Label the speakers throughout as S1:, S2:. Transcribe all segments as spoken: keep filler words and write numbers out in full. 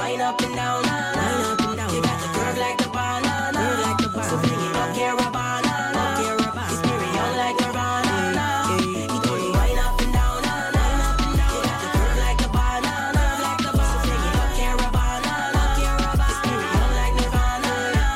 S1: wind up and down, wind up and down. You got the curve like the banana, curve like the banana. So bring it up, here a banana, up here a banana. It's very young like Nirvana. You do the wind up and down, wind up and down. You got the curve like the banana, curve like the banana. So bring it up, here a banana, up here a banana. It's very young like Nirvana.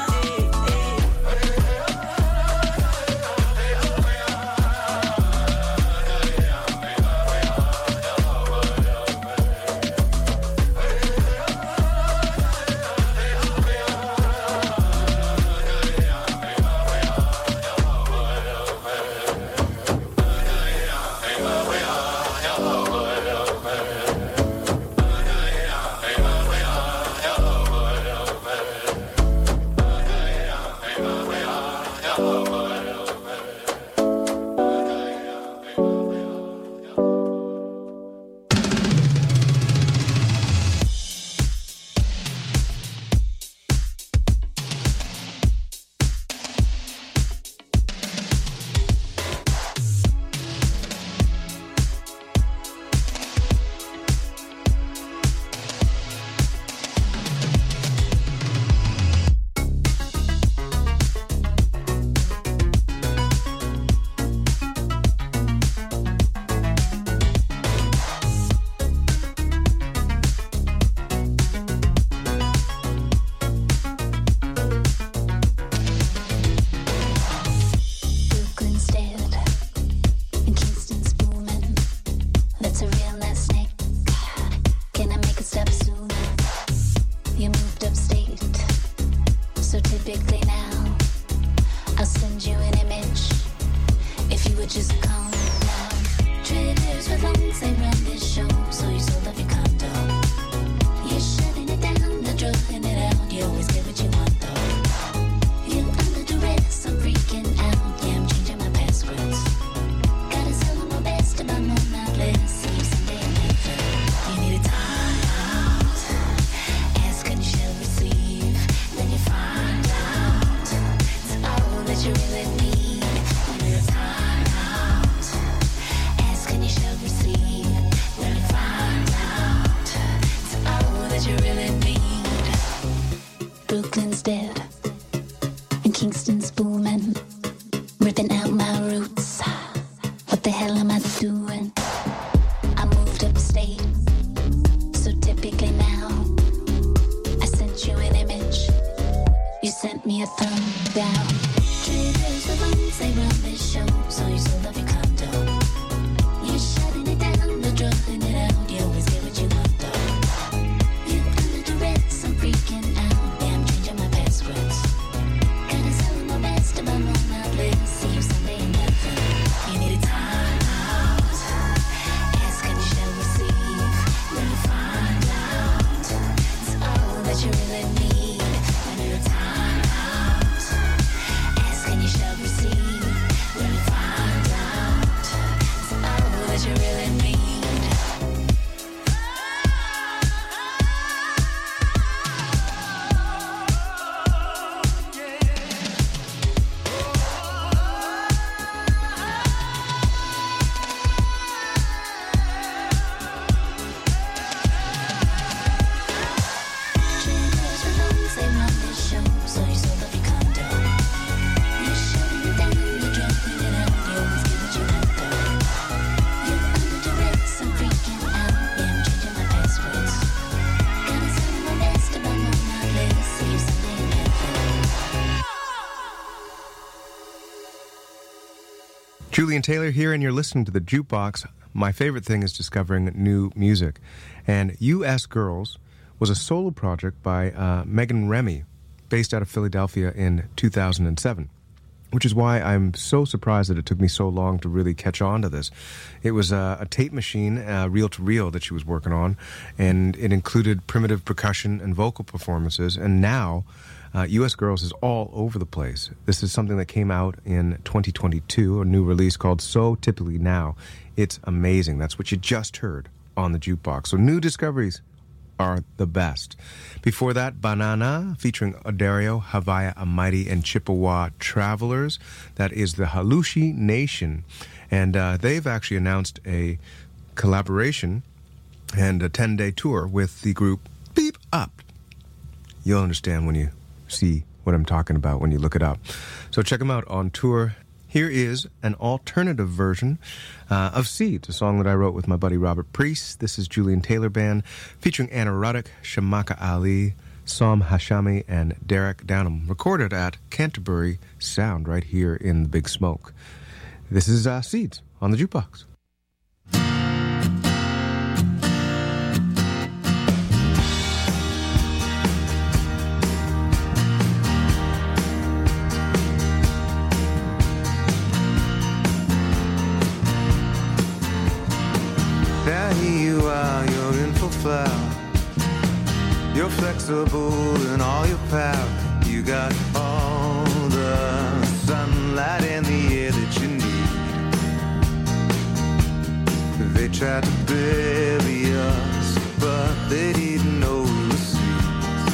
S2: Julian Taylor here, and you're listening to The Jukebox. My favorite thing is discovering new music. And U S Girls was a solo project by uh, Megan Remy, based out of Philadelphia in two thousand seven. Which is why I'm so surprised that it took me so long to really catch on to this. It was uh, a tape machine, uh, reel-to-reel, that she was working on, and it included primitive percussion and vocal performances, and now uh, U S Girls is all over the place. This is something that came out in twenty twenty-two, a new release called So Typically Now. It's amazing. That's what you just heard on The Jukebox. So new discoveries are the best. Before that, Banana, featuring Odario, Havaya Almighty, and Chippewa Travelers. That is the Halushi Nation. And uh, they've actually announced a collaboration and a ten-day tour with the group Beep Up. You'll understand when you see what I'm talking about when you look it up. So check them out on tour. Here is an alternative version uh, of Seeds, a song that I wrote with my buddy Robert Priest. This is Julian Taylor Band, featuring Anna Ruddock, Shamaka Ali, Sam Hashami, and Derek Downham, recorded at Canterbury Sound right here in the Big Smoke. This is uh, Seeds on the Jukebox.
S3: You're flexible in all your power. You got all the sunlight and the air that you need. They tried to bury us, but they didn't know we were seeds.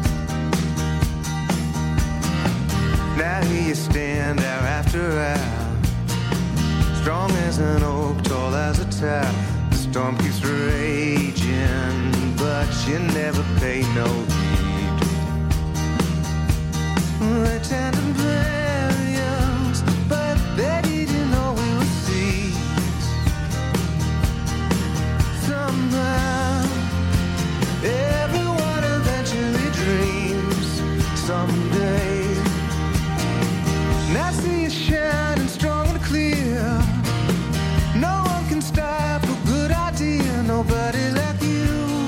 S3: Now here you stand hour after hour, strong as an oak, tall as a tower. The storm keeps raging, but you never pay no heed. They tend to bury us, but they didn't know we were seeds. Somehow, everyone eventually dreams someday. Now I see you shining strong and clear. No one can stop a good idea, nobody like you.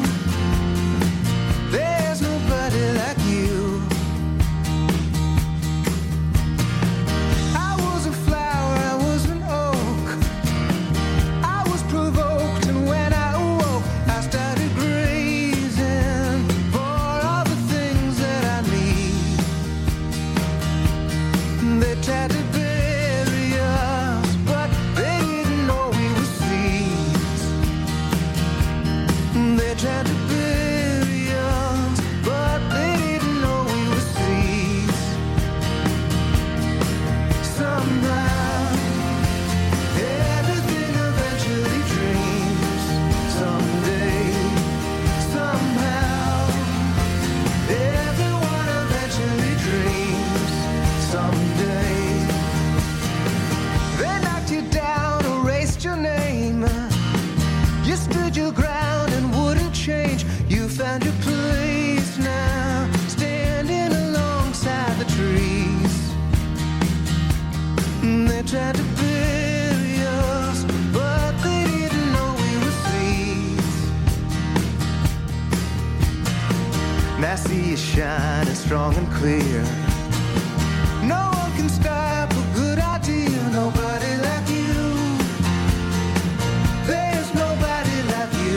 S3: There's nobody like you. I was a flower, I was an oak. I was provoked, and when I awoke, I started grazing for all the things that I need. They tried to bury us, but they didn't know we were seeds. They tried to bury us, but they didn't know we were seeds. Somehow, everything eventually dreams. Someday, somehow, everyone eventually dreams. Someday, they knocked you down, erased your name. You stood your ground and wouldn't change. You found your place now, standing alongside the trees. They tried to bury us, but they didn't know we were seeds. Now I see you shining strong and clear. No one can stop a good idea, nobody like you. There's nobody like you.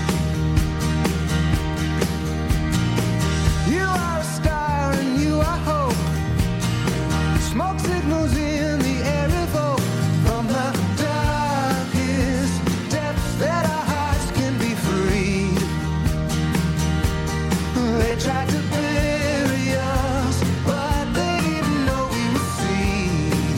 S3: You are a star and you are hope. Smoke signals in the air evoke from the darkest depths that our hearts can be freed. They tried to bury us, but they didn't know we were seeds.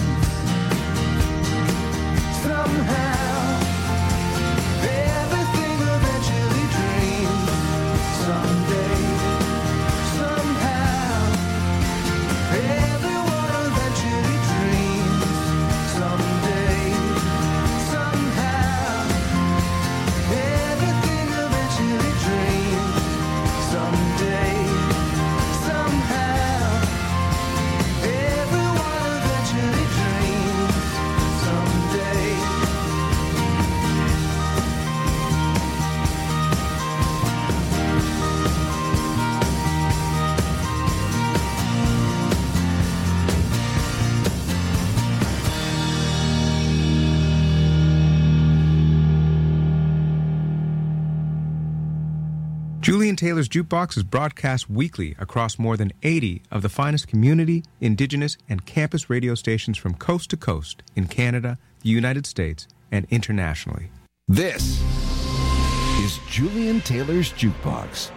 S3: Somehow, everything eventually dreams. Someday, somehow, everyone eventually dreams. Someday, somehow, everything eventually dreams. Someday, somehow, everyone eventually dreams. Someday.
S2: Julian Taylor's Jukebox is broadcast weekly across more than eighty of the finest community, indigenous, and campus radio stations from coast to coast in Canada, the United States, and internationally.
S4: This is Julian Taylor's Jukebox.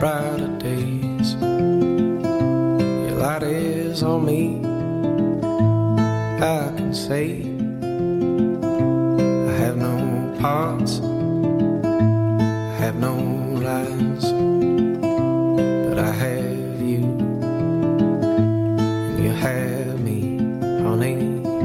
S5: brighter days. Your light is on me, I can say I have no parts, I have no lies, but I have you, and you have me, honey.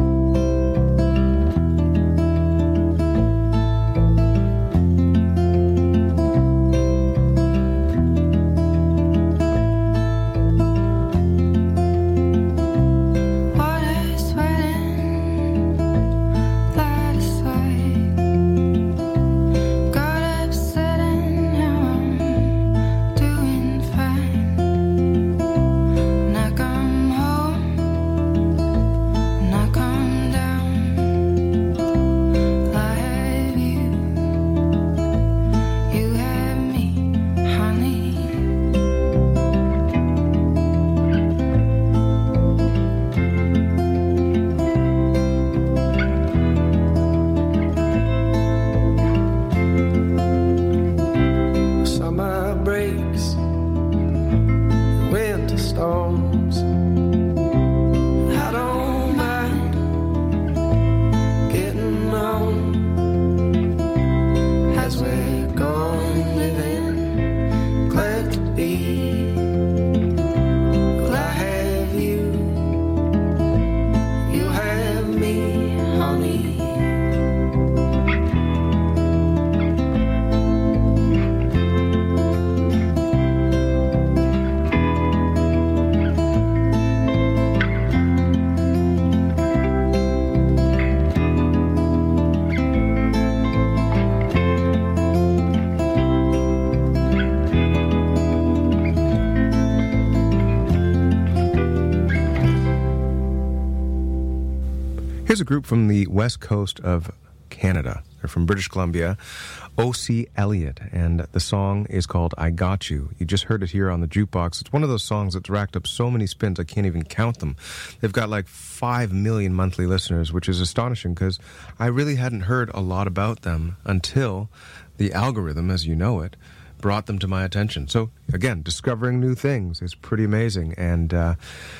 S2: Here's a group from the west coast of Canada. They're from British Columbia, O C Elliott, and the song is called I Got You. You just heard it here on the jukebox. It's one of those songs that's racked up so many spins I can't even count them. They've got like five million monthly listeners, which is astonishing because I really hadn't heard a lot about them until the algorithm, as you know it, brought them to my attention. So again, discovering new things is pretty amazing, and uh,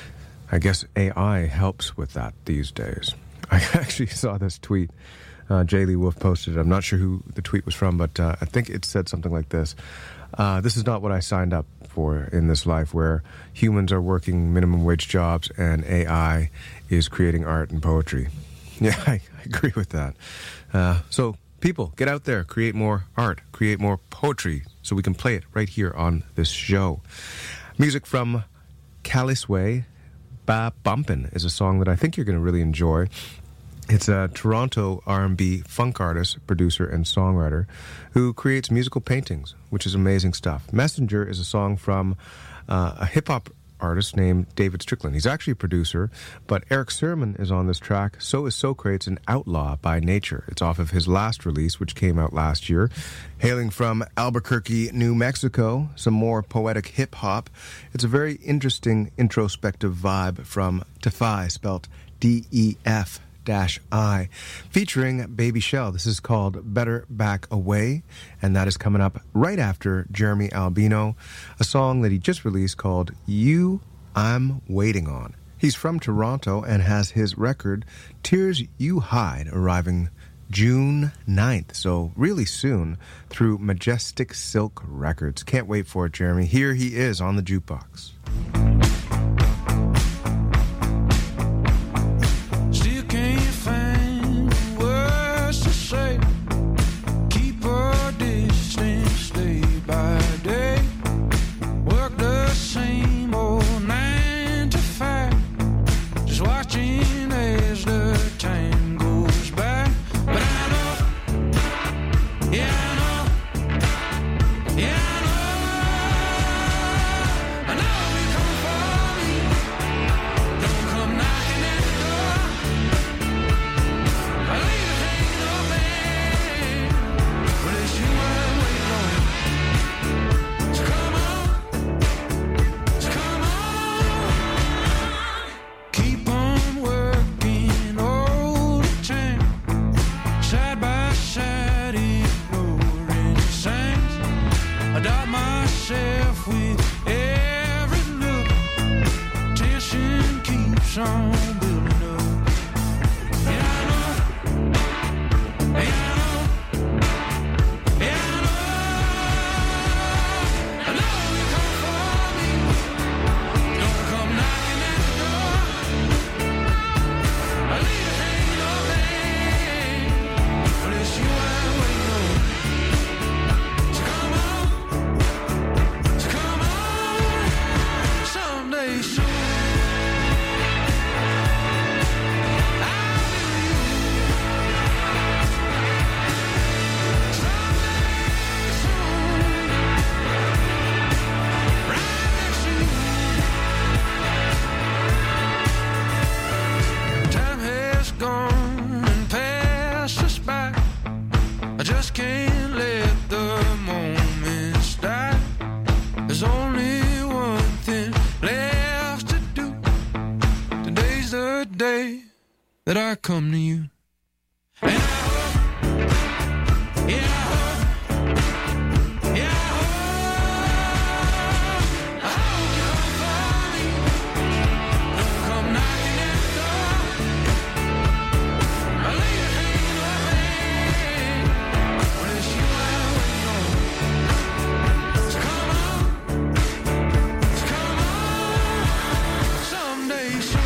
S2: I guess A I helps with that these days. I actually saw this tweet. Uh, Jay Lee Wolf posted it. I'm not sure who the tweet was from, but uh, I think it said something like this. Uh, this is not what I signed up for in this life, where humans are working minimum wage jobs and A I is creating art and poetry. Yeah, I, I agree with that. Uh, so people, get out there, create more art, create more poetry so we can play it right here on this show. Music from Calisway. Ba Bumpin' is a song that I think you're going to really enjoy. It's a Toronto R and B funk artist, producer, and songwriter who creates musical paintings, which is amazing stuff. Messenger is a song from uh, a hip-hop artist named David Strickland. He's actually a producer, but Eric Sermon is on this track. So is Socrates, an outlaw by nature. It's off of his last release, which came out last year. Hailing from Albuquerque, New Mexico, some more poetic hip-hop. It's a very interesting introspective vibe from Defy, spelt D E F dash I, featuring Baby Shell. This is called Better Back Away, and that is coming up right after Jeremy Albino, a song that he just released called You I'm Waiting On. He's from Toronto and has his record Tears You Hide arriving June ninth, so really soon, through Majestic Silk Records. Can't wait for it, Jeremy. Here he is on the jukebox.
S6: Yeah, I know. I know.
S5: There's only one thing left to do. Today's the day that I come to you. And I hope, yeah, I hope, yeah, I hope, I hope you come for me. Don't come knocking at the door. I lay your hand in my hand when it's you I'm waiting on. So come on, so come on, someday soon.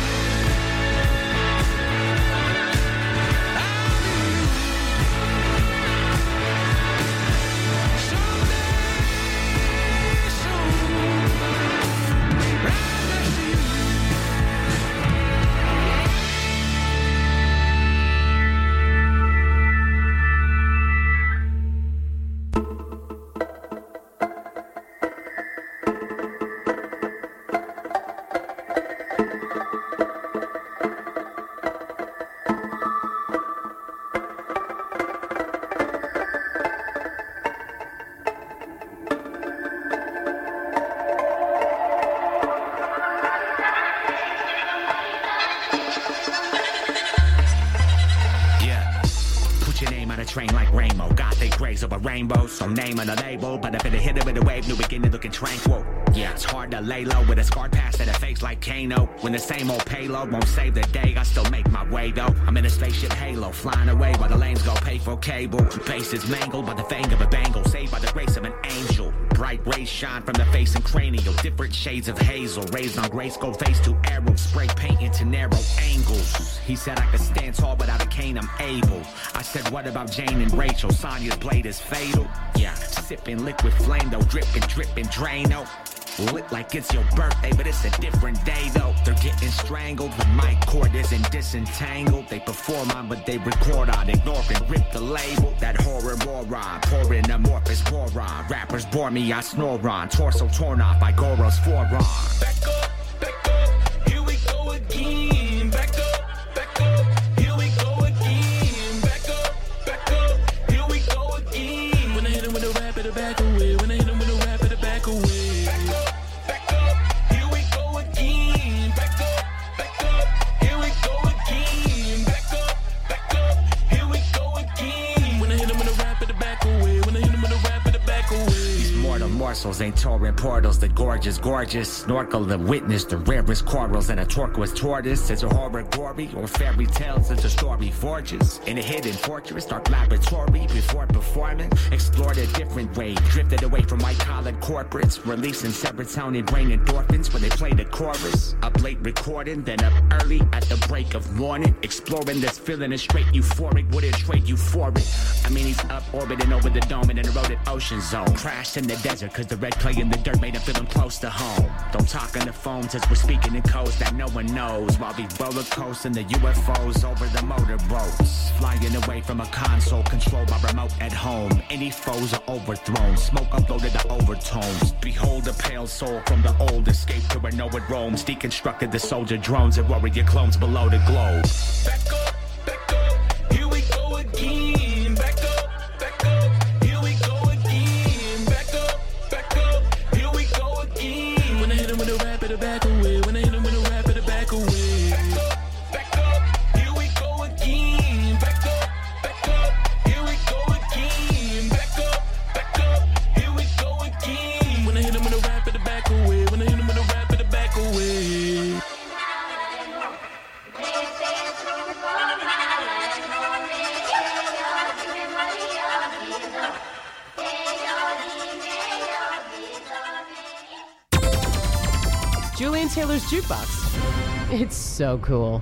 S6: Train like rainbow, got they grace over rainbows. So name on the label, but if it hit it with a wave, new beginning looking tranquil. Yeah, it's hard to lay low with a scarred past at a face like Kano. When the same old payload won't save the day, I still make my way though. I'm in a spaceship halo, flying away while the lanes go pay for cable. Faces mangled by the fang of a bangle, saved by the grace of an angel. Bright rays shine from the face and cranial, different shades of hazel, raised on grace, go face to arrow, spray paint into narrow angles. He said I could stand tall without a cane, I'm able. I said what about Jane and Rachel? Sonia's blade is fatal. Yeah, sipping liquid flame though, dripping, dripping, Drano. Lit like it's your birthday, but it's a different day though. They're getting strangled with my cord isn't disentangled. They perform on, but they record on, ignore and rip the label. That horror moron, pouring amorphous boron. Rappers bore me, I snore on. Torso torn off by Goro's forearm.
S5: Back up, back up, here we go again. Back up, back up, here we go again. Back up, back up, here we go again. When I hit him with a rap at the back away. When I hit him with a rap at the back away.
S6: Morsels ain't torrent portals, the gorgeous, gorgeous. Snorkel and witness the rarest corals and a turquoise tortoise. It's a horror gory or fairy tales into story forges. In a hidden fortress, dark laboratory before performing. Explored a different way, drifted away from white collar corporates. Releasing serotonin brain endorphins when they play the chorus. Up late recording, then up early at the break of morning. Exploring this feeling is straight euphoric, wouldn't trade euphoric. I mean he's up orbiting over the dome in an eroded ocean zone. Crashed in the desert cause the red clay in the dirt made him feel him close to home. Don't talk on the phone since we're speaking in codes that no one knows. While we roller coasting the U F Os over the motorboats. Flying away from a console controlled by remote at home. Any foes are overthrown, smoke uploaded the overtones. Behold a pale soul from the old, escape to where no one roams. Deconstructed the soldier drones and warrior clones below the globe.
S5: Back up, back up, here we go again. Back up, back up, here we go again. Back up, back up, here we go again. When I hit him with a rap at the back away. When I hit him with a rap at the back away. Back up, back up, here we go again. Back up, back up, here we go again. Back up, back up, here we go again. When I hit him with a rap at the back away. When I hit him with a rap at the back away.
S7: Julian Taylor's Jukebox. It's so cool.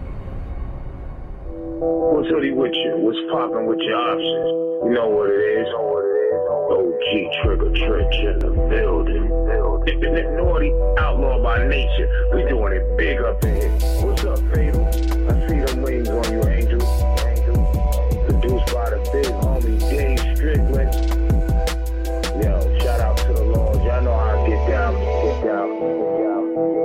S8: What's hoodie with you? What's poppin' with your options? You know what it is. Know what it is. O G Trigger Trench in the building. building. Naughty, outlaw by nature. We doing it big up in here. What's up, Fatal? I see them wings on you, Angel. Angel. Produced by the big homie Dave Strickland. Yo, shout out to the Lord. Y'all know how I get down. Get down. Get down.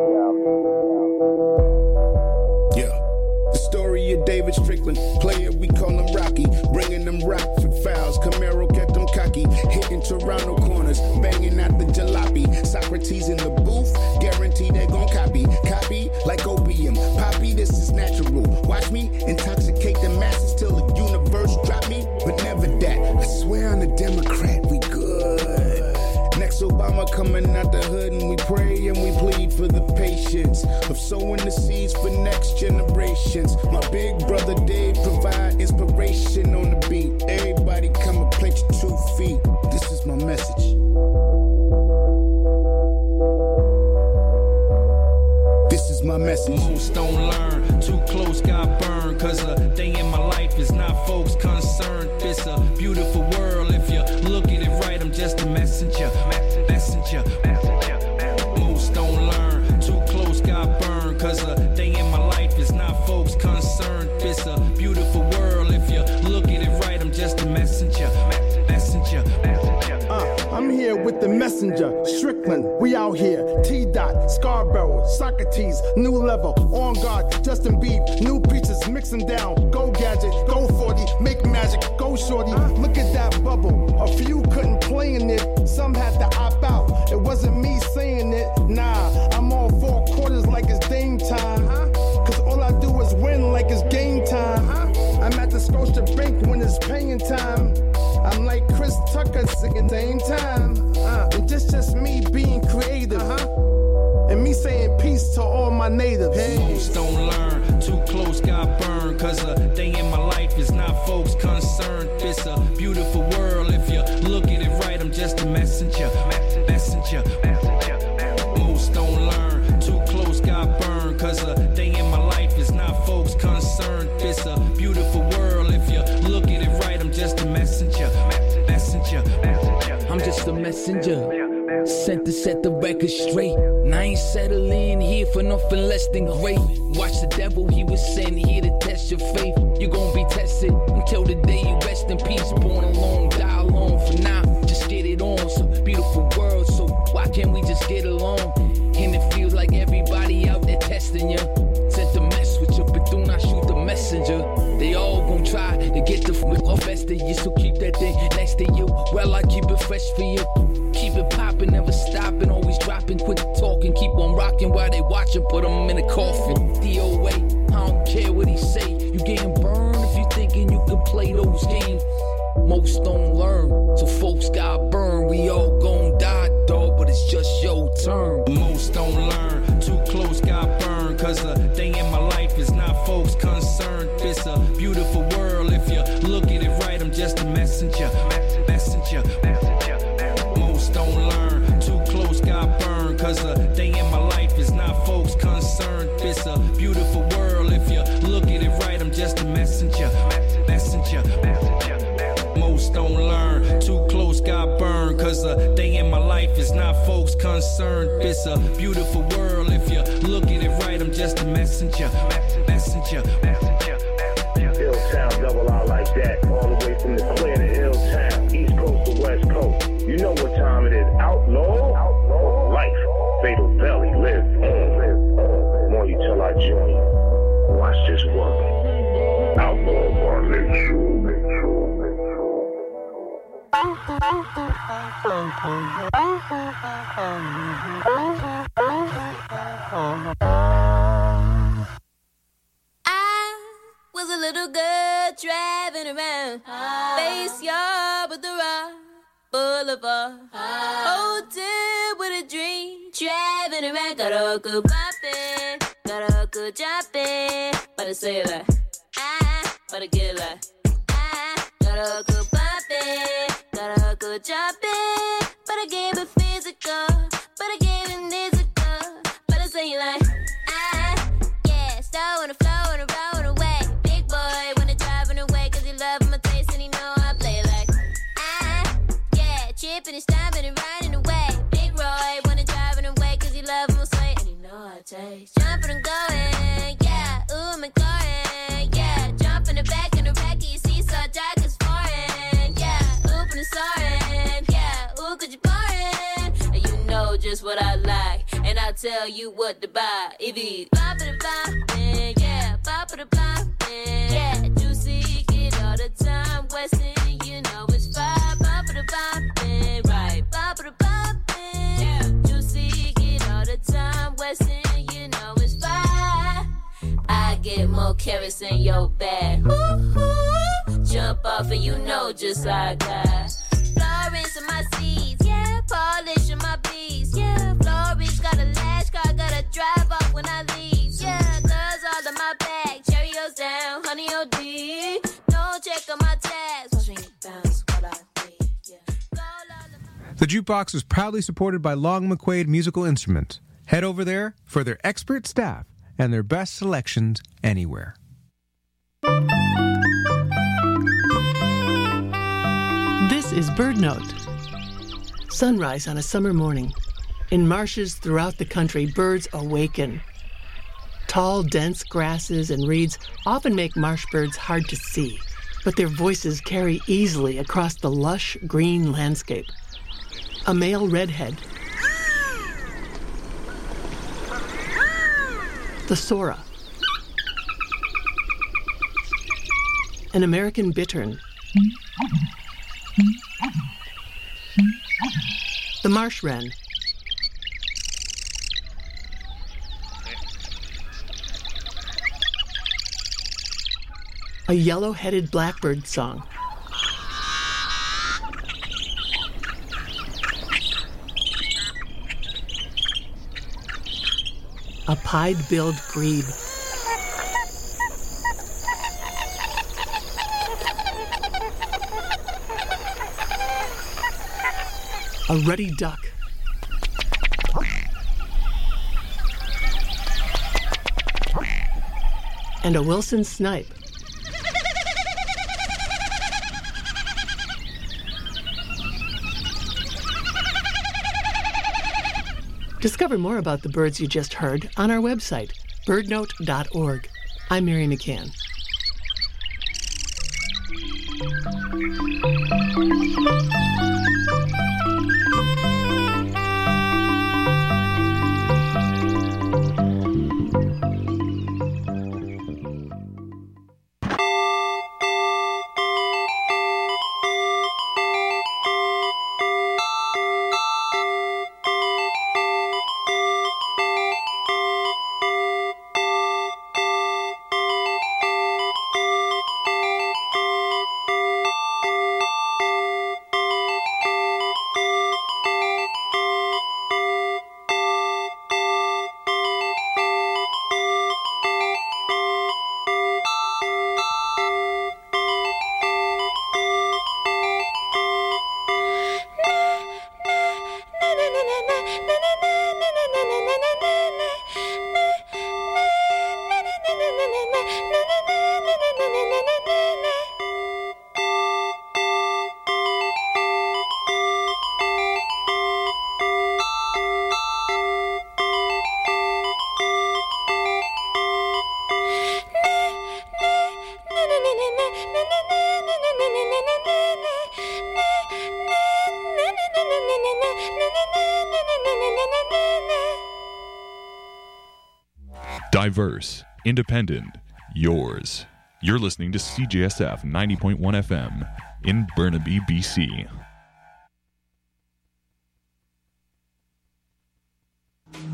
S9: Yeah. The story of David Strickland, player we call him Rocky, bringing them Rockford fouls, Camaro kept them cocky, hitting Toronto corners, banging out the jalopy, Socrates in the booth, guarantee they gon' copy. Copy like opium. Poppy, this is natural. Watch me intoxicate the masses till the universe drop me, but never that. I swear I'm a Democrat, we good. Next Obama coming out the hood and we pray and we plead for the patience of sowing the seeds for next generations. My big brother Dave provide inspiration on the beat. Everybody come and plant your two feet. This is my message. This is my message.
S10: Most don't learn, too close got burned. Cause a day in my life is not folks concerned. It's a beautiful world if you look at it right. I'm just a messenger, messenger, messenger. Most don't learn, too close got burned. Cause a day in my life is not folks concerned. It's a beautiful world if you look at it right. I'm just a messenger, messenger, messenger.
S9: Uh, I'm here with the messenger, Strickland, we out here. T-Dot, Scarborough, Socrates, new level, on guard, Justin Bieber, new preachers mixing down. Go gadget, go forty, make magic, go shorty. Look at that bubble, a few couldn't play in it, some had to opt out. It wasn't me saying it, nah, I'm all four quarters like it's Dame time. Cause all I do is win like it's game time. I'm at the Scotia Bank when it's paying time. I'm like Chris Tucker singing same time. Uh, and just just me being creative. Uh-huh. And me saying peace to all my natives. Hey.
S10: Most don't learn, too close got burned. Cause a day in my life is not folks concerned. It's a beautiful world if you look at it right. I'm just a messenger, messenger, messenger. Most don't learn, too close got burned. Cause a day in my life is not folks concerned. It's a beautiful world if you look at it right. I'm just a messenger, messenger, messenger.
S11: I'm just a messenger. Sent to set the record straight. And I ain't settling here for nothing less than great. Watch the devil, he was sent here to test your faith. You're gonna be tested until the day you rest in peace. Born alone, die alone. For now, just get it on. It's a beautiful world, so why can't we just get along? And it feels like everybody out there testing you. Sent to mess with you, but do not shoot the messenger. They all gon' try to get the f*** off best of you, so keep that thing next to you. Well, I keep it fresh for you. Keep it poppin', never stopping, always dropping. Quit talking, keep on rocking while they watchin'. Put them in a coffin. D O A, I don't care what he say. You getting burned if you thinking you can play those games. Most don't learn, so folks got burned. We all gon' die, dog, but it's just your turn.
S10: Most don't learn, too close got burned. Cause a day in my life is not folks concerned. It's a beautiful world if you look at it right. I'm just a messenger, messenger, messenger. Most don't learn, too close got burned. Cause a day in my life is not folks concerned. It's a beautiful world if you look at it right. I'm just a messenger, messenger, messenger. Most don't learn, too close got burned. Cause a day in my life is not folks concerned. It's a beautiful world if you look at it right. I'm just a messenger, messenger, messenger.
S8: Hilltown double R like that, all the way from the clear to Hilltown, East Coast to West Coast. You know what time it is. Outlaw, outlaw, life, fatal belly, live on, live on. More you till I join. Watch this one. Outlaw bar, make sure, make sure, make sure.
S12: I was a little girl driving around Face Yard with the rock Boulevard Hotel with a dream Driving around Karaoke poppin', Karaoke jumpin'. But I say it like ah, but I get it like ah. Karaoke poppin', Karaoke jumpin'. But I gave it physical, but I gave it physical. But I say it like ah, yeah. Slow on the flow and roll away. Big boy when I'm driving away, cause he love my taste and he know I play like ah, yeah. Chipping and stomping and riding away. Big Roy when I'm driving away, cause he love my sway and he know I taste. Jumping and going, yeah. Ooh, my car, yeah. Jumping the back in the rack, you see so dark as foreign, yeah. Open and soaring, yeah. Ooh, could you pouring? And you know just what I like, and I'll tell you what to buy. If you pop it, pop it, yeah. Pop it, pop it, yeah. Juicy, get all the time. Westin, you know it's fire. Pop it, pop it, right. Pop it, pop it, yeah. Juicy. Paris in your bag. Ooh, jump off and you know just how I got. Florence in my seats, yeah. Polish in my beats, yeah. Florence got a lash car, gotta drive off when I leave, yeah. Girls all in my bag, Cheerios down, honey O D. No check on my tabs, watch me bounce while I leave, yeah.
S2: The Jukebox is proudly supported by Long McQuaid Musical Instruments. Head over there for their expert staff and their best selections anywhere.
S13: This is Bird Note. Sunrise on a summer morning. In marshes throughout the country, birds awaken. Tall, dense grasses and reeds often make marsh birds hard to see, but their voices carry easily across the lush, green landscape. A male redhead, the Sora, an American bittern, the marsh wren, a yellow-headed blackbird song, a pied-billed grebe, a ruddy duck, and a Wilson snipe. Discover more about the birds you just heard on our website, bird note dot org. I'm Mary McCann.
S14: Diverse, independent, yours. You're listening to C J S F ninety point one F M in Burnaby, B C.